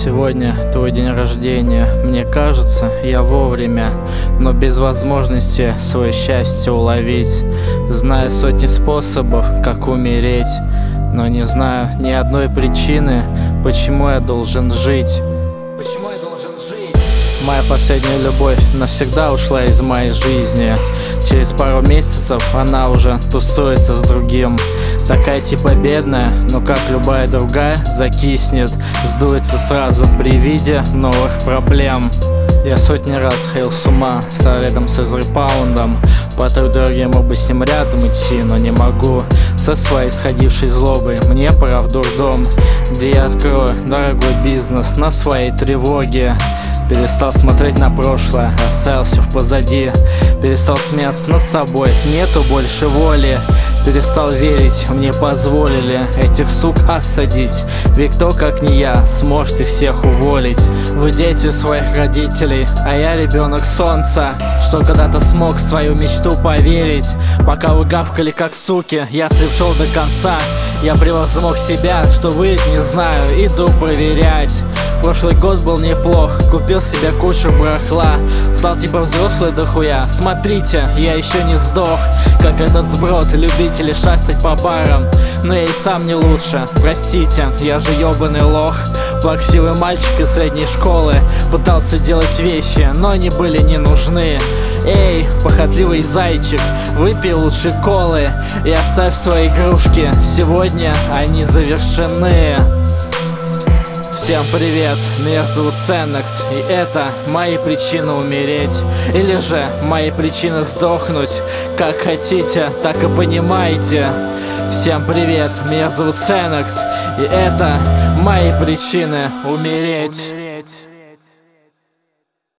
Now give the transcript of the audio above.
Сегодня твой день рождения. Мне кажется, я вовремя, но без возможности свое счастье уловить. Знаю сотни способов, как умереть, но не знаю ни одной причины, почему я должен жить. Почему я должен жить? Моя последняя любовь навсегда ушла из моей жизни. Через пару месяцев она уже тусуется с другим. Такая типа бедная, но как любая другая закиснет, сдуется сразу при виде новых проблем. Я сотни раз ходил с ума рядом с Изрепаундом. По той дороге мог бы с ним рядом идти, но не могу. Со своей сходившей злобой мне пора в дурдом, где я открою дорогой бизнес на своей тревоге. Перестал смотреть на прошлое, оставил все в позади. Перестал смеяться над собой, нету больше воли. Перестал верить, мне позволили этих сук осадить. Ведь кто, как не я, сможет их всех уволить. Вы дети своих родителей, а я ребенок солнца, что когда-то смог в свою мечту поверить. Пока вы гавкали как суки, я шел до конца. Я превозмог себя, что вы, не знаю, иду проверять. Прошлый год был неплох, купил себе кучу барахла. Стал типа взрослый дохуя. Смотрите, я еще не сдох, как этот сброд, любители шастать по барам. Но я и сам не лучше, простите, я же ёбаный лох. Плаксивый мальчик из средней школы пытался делать вещи, но они были не нужны. Эй, похотливый зайчик, выпей лучше колы и оставь свои игрушки, сегодня они завершены. Всем привет, меня зовут Ценекс, и это мои причины умереть, или же мои причины сдохнуть. Как хотите, так и понимаете. Всем привет, меня зовут Ценекс, и это мои причины умереть.